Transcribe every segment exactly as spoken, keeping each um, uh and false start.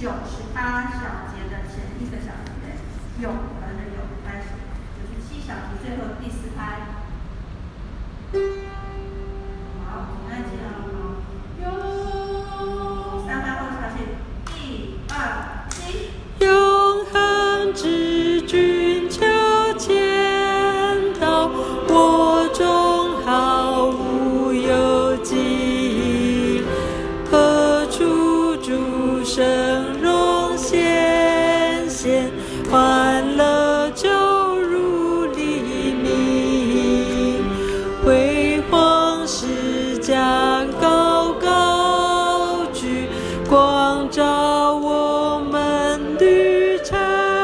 九十八小节的前一个小节，永恒的永开始，就是七小节最后第四拍。好，请大家记得哦。三拍后下去，一二七。 永恒之君求见到我中毫无有迹，何处诸生荣显现，欢乐就如黎明，辉煌时将高高举，光照我们旅程，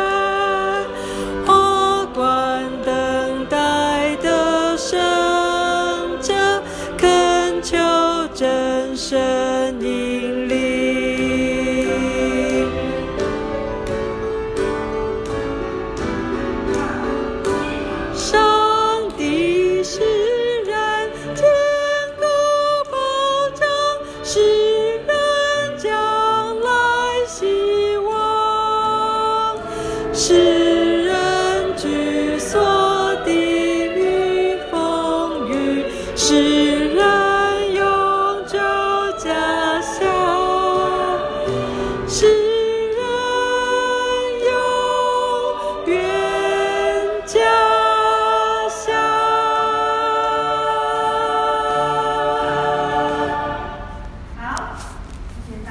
花冠等待的圣者，恳求真神引领。上帝使人坚固保障，使人将来希望，使人居所